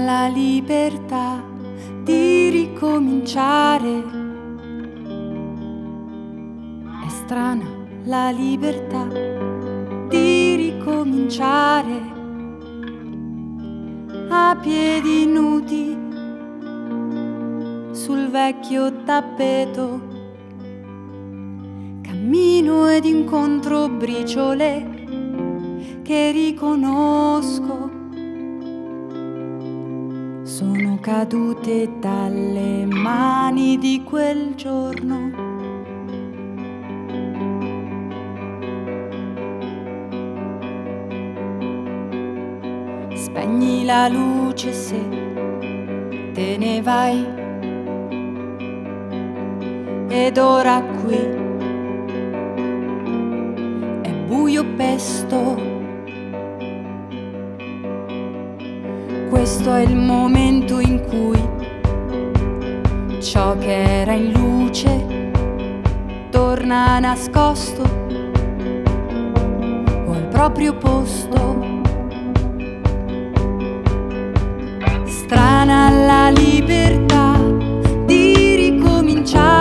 la libertà di ricominciare. È strana la libertà di ricominciare a piedi nudi sul vecchio tappeto. Cammino ed incontro briciole che riconosco. Sono cadute dalle mani di quel giorno. Spegni la luce se te ne vai. Ed ora qui è buio pesto. Questo è il momento in cui ciò che era in luce torna nascosto o al proprio posto. Strana la libertà di ricominciare.